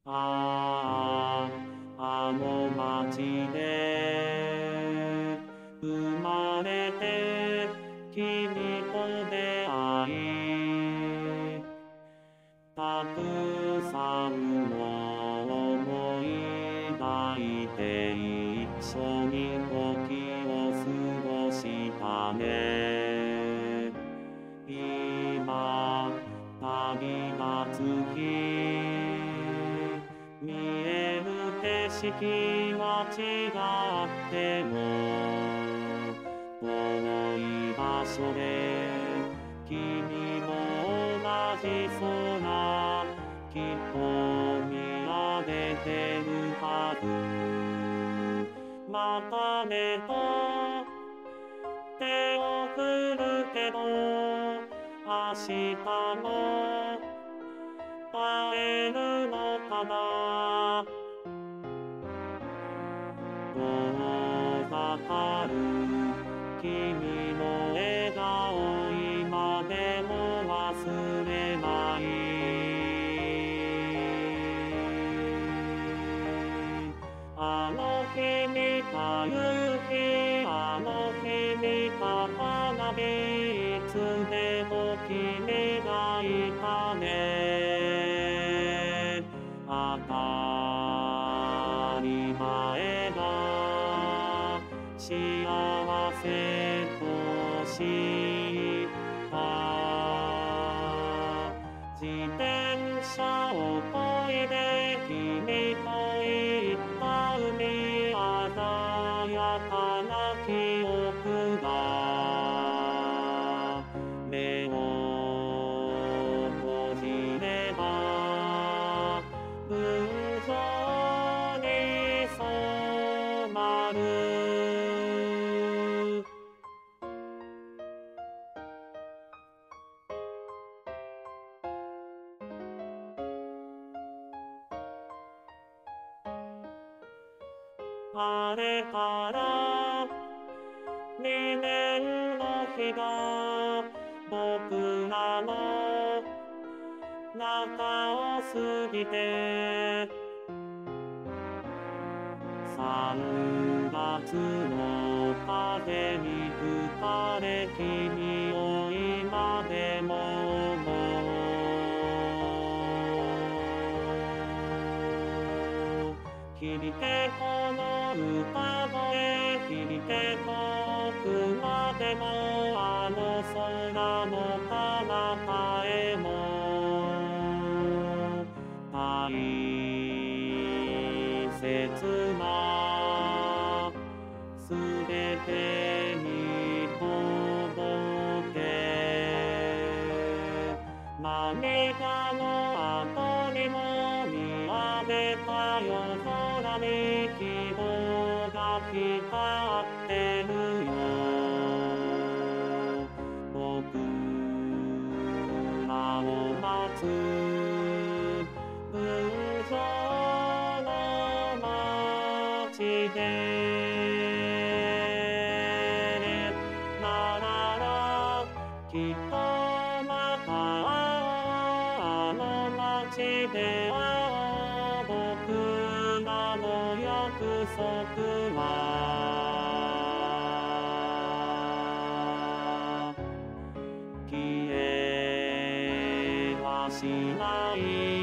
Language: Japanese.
ああ、あの街で生まれて君と出会い、たくさんの思い抱いて一緒に時を過ごしたね。今旅立つ日、見える景色は違っても遠い場所で君も同じ空きっと見上げてるはず。またねと手を振るけど明日も会えるのかな。遠ざかる君の笑顔今でも忘れない。あの日見た夕日、あの日見た花火、いつでも君がいたね。当たり前が幸せと知った。自転車を漕いで君と行った海、鮮やかな記憶が目を閉じれば無情に染まる。あれから2年の日が僕らの中を過ぎて、3月の風に吹かれ君を今でも思う。響けこの歌声、響け遠くまでもあの空の彼方へも大切なすべてに届け。涙の後にも見上げた夜空に希望が光ってるよ。僕らを待つ無情の街でなららきっとまたあの街で会おう。僕らの約束は消えはしない。